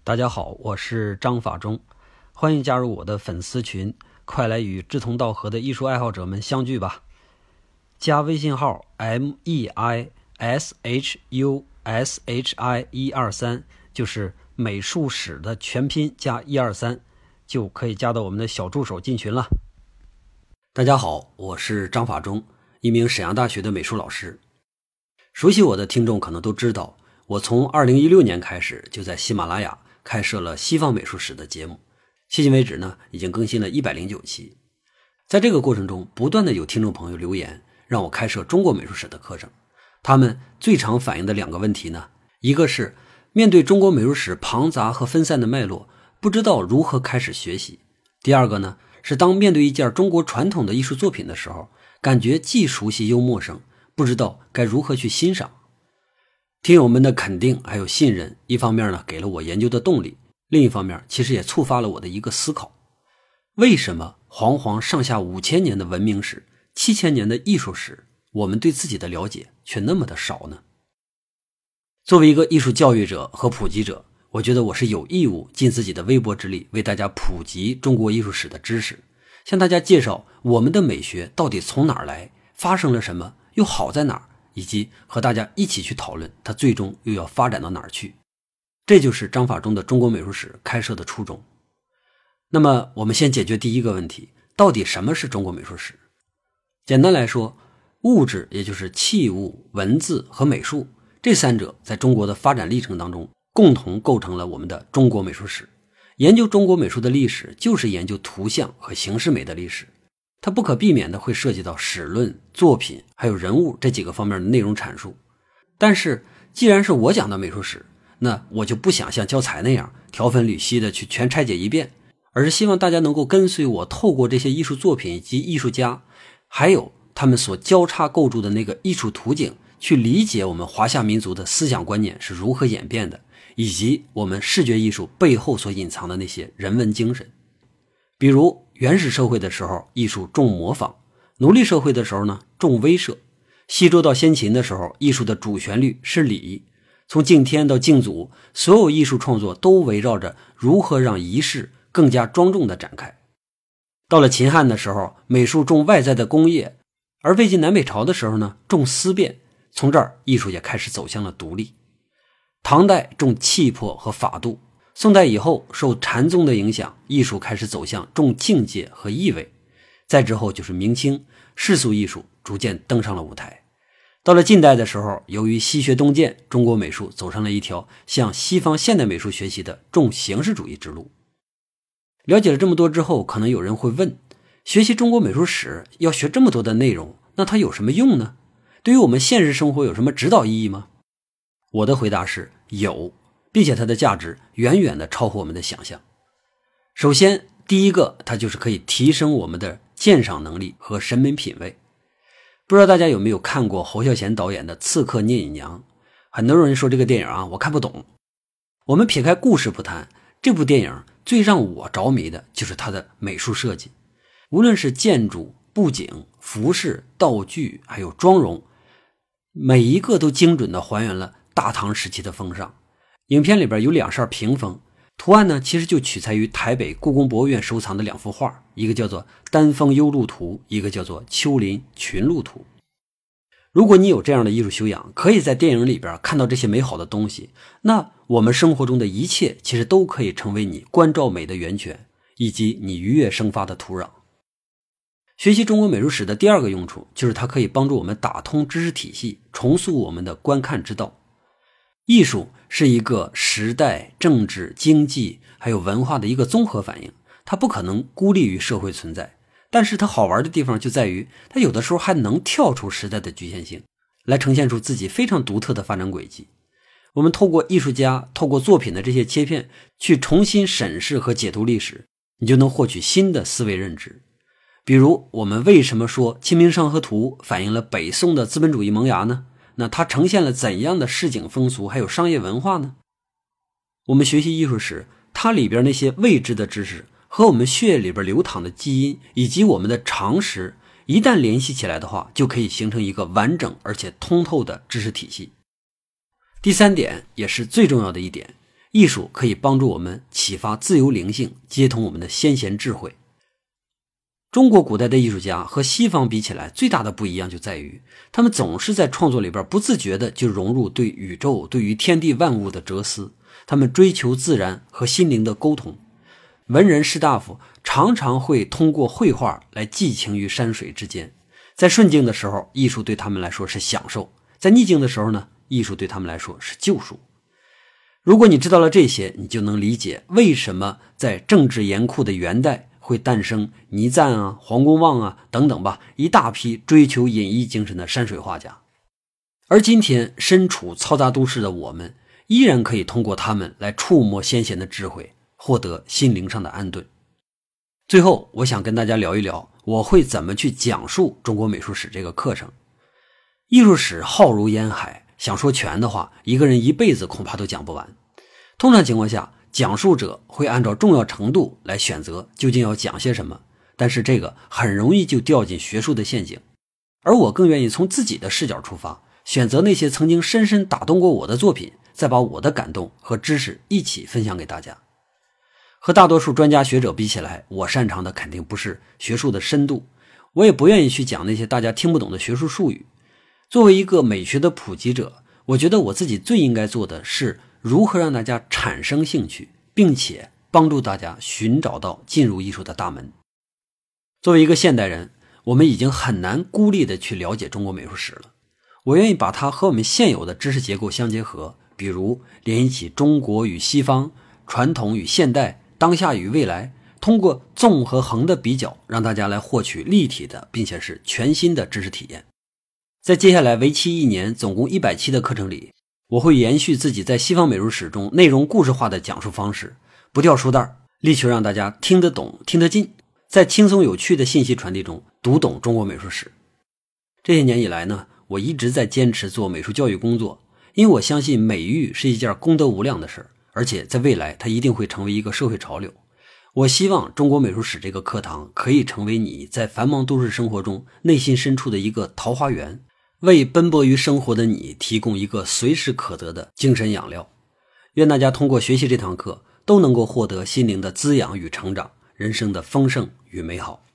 大家好，我是张法中，欢迎加入我的粉丝群，快来与志同道合的艺术爱好者们相聚吧。加微信号 MEISHUSHI123，就是美术史的全拼加123，就可以加到我们的小助手进群了。大家好，我是张法中，一名沈阳大学的美术老师。熟悉我的听众可能都知道，我从2016年开始就在喜马拉雅开设了西方美术史的节目，迄今为止呢，已经更新了109期。在这个过程中，不断的有听众朋友留言，让我开设中国美术史的课程。他们最常反映的两个问题呢，一个是面对中国美术史庞杂和分散的脉络，不知道如何开始学习；第二个呢，是当面对一件中国传统的艺术作品的时候，感觉既熟悉又陌生，不知道该如何去欣赏。听友们的肯定还有信任，一方面呢给了我研究的动力，另一方面其实也触发了我的一个思考：为什么煌煌上下5000年的文明史、7000年的艺术史，我们对自己的了解却那么的少呢？作为一个艺术教育者和普及者，我觉得我是有义务尽自己的微薄之力，为大家普及中国艺术史的知识，向大家介绍我们的美学到底从哪儿来，发生了什么，又好在哪儿，以及和大家一起去讨论它最终又要发展到哪儿去。这就是张法中的中国美术史开设的初衷。那么我们先解决第一个问题，到底什么是中国美术史？简单来说，物质也就是器物、文字和美术，这三者在中国的发展历程当中共同构成了我们的中国美术史。研究中国美术的历史，就是研究图像和形式美的历史，它不可避免的会涉及到史论、作品还有人物这几个方面的内容阐述。但是既然是我讲的美术史，那我就不想像教材那样条分缕析的去全拆解一遍，而是希望大家能够跟随我，透过这些艺术作品以及艺术家，还有他们所交叉构筑的那个艺术图景，去理解我们华夏民族的思想观念是如何演变的，以及我们视觉艺术背后所隐藏的那些人文精神。比如原始社会的时候，艺术重模仿；奴隶社会的时候呢，重威慑；西周到先秦的时候，艺术的主旋律是礼；从敬天到敬祖，所有艺术创作都围绕着如何让仪式更加庄重地展开。到了秦汉的时候，美术重外在的工业，而魏晋南北朝的时候呢，重思辨。从这儿艺术也开始走向了独立。唐代重气魄和法度，宋代以后受禅宗的影响，艺术开始走向重境界和意味。再之后就是明清，世俗艺术逐渐登上了舞台。到了近代的时候，由于西学东渐，中国美术走上了一条向西方现代美术学习的重形式主义之路。了解了这么多之后，可能有人会问，学习中国美术史要学这么多的内容，那它有什么用呢？对于我们现实生活有什么指导意义吗？我的回答是有，并且它的价值远远的超乎我们的想象。首先，第一个，它就是可以提升我们的鉴赏能力和审美品味。不知道大家有没有看过侯孝贤导演的《刺客聂隐娘》？很多人说这个电影我看不懂。我们撇开故事不谈，这部电影最让我着迷的就是它的美术设计，无论是建筑、布景、服饰、道具还有妆容，每一个都精准地还原了大唐时期的风尚。影片里边有2扇屏风，图案呢其实就取材于台北故宫博物院收藏的2幅画，一个叫做《丹峰幽鹿图》，一个叫做《丘陵群鹿图》。如果你有这样的艺术修养，可以在电影里边看到这些美好的东西，那我们生活中的一切其实都可以成为你关照美的源泉，以及你愉悦生发的土壤。学习中国美术史的第二个用处，就是它可以帮助我们打通知识体系，重塑我们的观看之道。艺术是一个时代、政治、经济还有文化的一个综合反应，它不可能孤立于社会存在。但是它好玩的地方就在于，它有的时候还能跳出时代的局限性，来呈现出自己非常独特的发展轨迹。我们透过艺术家、透过作品的这些切片，去重新审视和解读历史，你就能获取新的思维认知。比如我们为什么说《清明上河图》反映了北宋的资本主义萌芽呢？那它呈现了怎样的市井风俗还有商业文化呢？我们学习艺术史，它里边那些未知的知识和我们血液里边流淌的基因以及我们的常识，一旦联系起来的话，就可以形成一个完整而且通透的知识体系。第三点，也是最重要的一点， 艺术可以帮助我们启发自由灵性，接通我们的先贤智慧。中国古代的艺术家和西方比起来，最大的不一样就在于，他们总是在创作里边不自觉的就融入对宇宙、对于天地万物的哲思，他们追求自然和心灵的沟通。文人士大夫常常会通过绘画来寄情于山水之间，在顺境的时候，艺术对他们来说是享受；在逆境的时候呢，艺术对他们来说是救赎。如果你知道了这些，你就能理解为什么在政治严酷的元代会诞生倪瓒啊、黄公望啊等等吧，一大批追求隐逸精神的山水画家。而今天身处嘈杂都市的我们，依然可以通过他们来触摸先贤的智慧，获得心灵上的安顿。最后，我想跟大家聊一聊，我会怎么去讲述中国美术史这个课程。艺术史浩如烟海，想说全的话，一个人一辈子恐怕都讲不完。通常情况下，讲述者会按照重要程度来选择究竟要讲些什么，但是这个很容易就掉进学术的陷阱。而我更愿意从自己的视角出发，选择那些曾经深深打动过我的作品，再把我的感动和知识一起分享给大家。和大多数专家学者比起来，我擅长的肯定不是学术的深度，我也不愿意去讲那些大家听不懂的学术术语。作为一个美学的普及者，我觉得我自己最应该做的是如何让大家产生兴趣，并且帮助大家寻找到进入艺术的大门。作为一个现代人，我们已经很难孤立的去了解中国美术史了。我愿意把它和我们现有的知识结构相结合，比如联系起中国与西方、传统与现代、当下与未来，通过纵和横的比较，让大家来获取立体的并且是全新的知识体验。在接下来为期1年总共100期的课程里，我会延续自己在西方美术史中内容故事化的讲述方式，不掉书袋，力求让大家听得懂听得进，在轻松有趣的信息传递中读懂中国美术史。这些年以来呢，我一直在坚持做美术教育工作，因为我相信美育是一件功德无量的事，而且在未来它一定会成为一个社会潮流。我希望中国美术史这个课堂可以成为你在繁忙都市生活中内心深处的一个桃花源，为奔波于生活的你提供一个随时可得的精神养料。愿大家通过学习这堂课都能够获得心灵的滋养与成长，人生的丰盛与美好。